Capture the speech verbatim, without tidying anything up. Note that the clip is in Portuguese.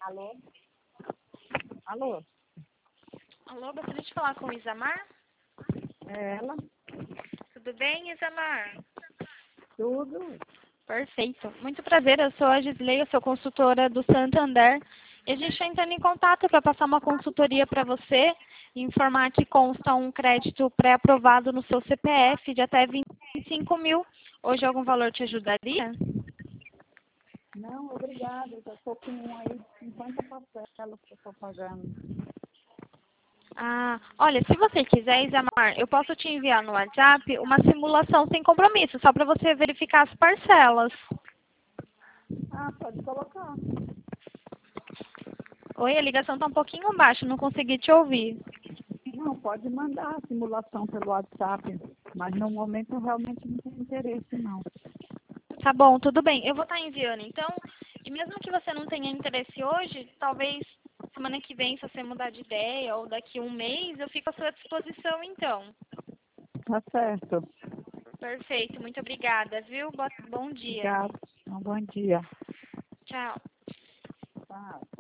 Alô? Alô? Alô, gostaria de falar com o Isamar? É ela? Tudo bem, Isamar? Tudo? Perfeito. Muito prazer, eu sou a Gisley, eu sou consultora do Santander. E a gente está entrando em contato para passar uma consultoria para você e informar que consta um crédito pré-aprovado no seu C P F de até vinte e cinco mil. Hoje algum valor te ajudaria? Não, obrigada. Eu já estou com um aí de cinquenta parcelas que eu estou pagando. Ah, olha, se você quiser, Isamar, eu posso te enviar no WhatsApp uma simulação sem compromisso, só para você verificar as parcelas. Ah, pode colocar. Oi, a ligação está um pouquinho baixa, não consegui te ouvir. Não, pode mandar a simulação pelo WhatsApp. Mas no momento eu realmente não tenho interesse, não. Tá bom, tudo bem. Eu vou estar enviando, então. E mesmo que você não tenha interesse hoje, talvez semana que vem, se você mudar de ideia, ou daqui a um mês, eu fico à sua disposição, então. Tá certo. Perfeito, muito obrigada, viu? Bo- Bom dia. Obrigada. Um bom dia. Tchau. Tchau.